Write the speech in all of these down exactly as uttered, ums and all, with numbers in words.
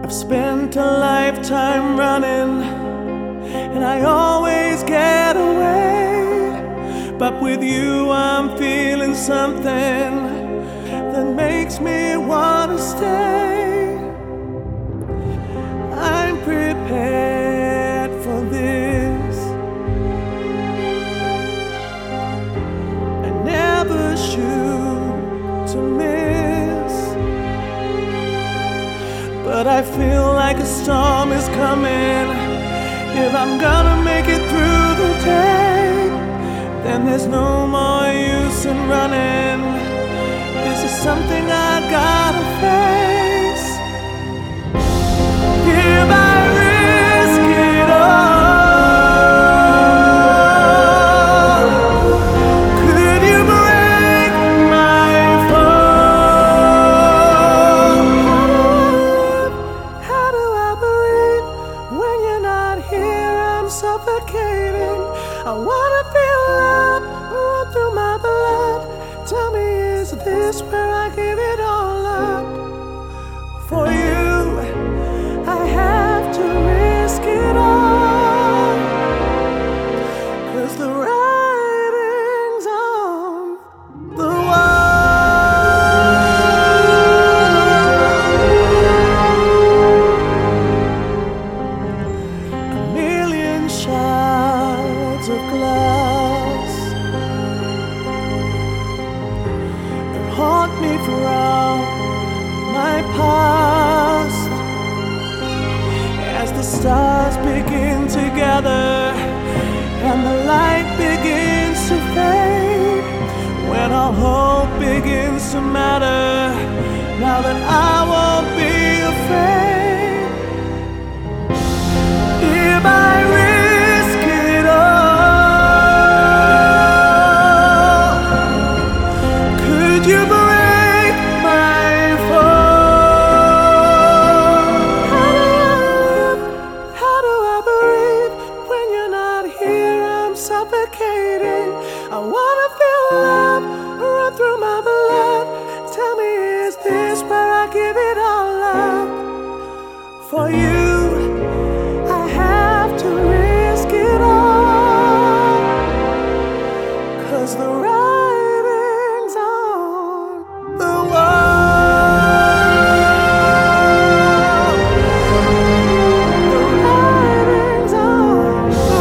I've spent a lifetime running, and I always get away. But with you I'm feeling something that makes me wanna stay. I'm prepared for this. I never shoot to miss, but I feel like a storm is coming. If I'm gonna make it through the day, then there's no more use in running. This is something I gotta face. If I risk it all, could you break my fall? How do I breathe when you're not here? I'm suffocating. I wanna feel love run through my blood. Tell me, is this where I give it all up? For you, I have to risk it all, 'cause the writing's on the wall. A million shards of glass that haunt me from my past. As the stars begin to gather and the light begins to fade, when all hope begins to matter, now that I won't be afraid. If I risk it all, could you break my fall? How do I live? How do I breathe when you're not here? I'm suffocating. I wanna feel love run through my blood. Tell me, is this where I give it all up? For you, I have to risk it all, 'cause the writing's on the wall. The writing's on the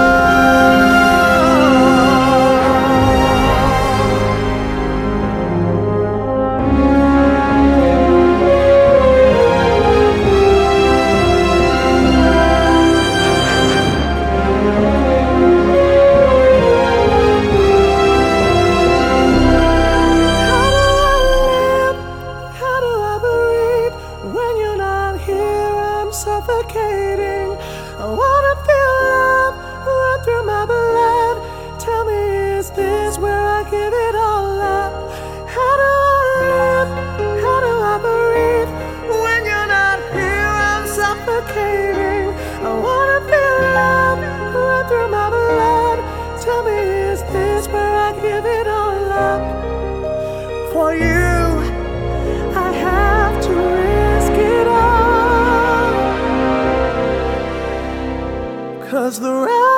suffocating. I wanna feel love run through my blood. Tell me, is this where I give it all up? How do I live? How do I breathe when you're not here? I'm suffocating. I wanna feel love run through my blood. Tell me, is this where I give it all up? For you, I have to risk it all, 'cause the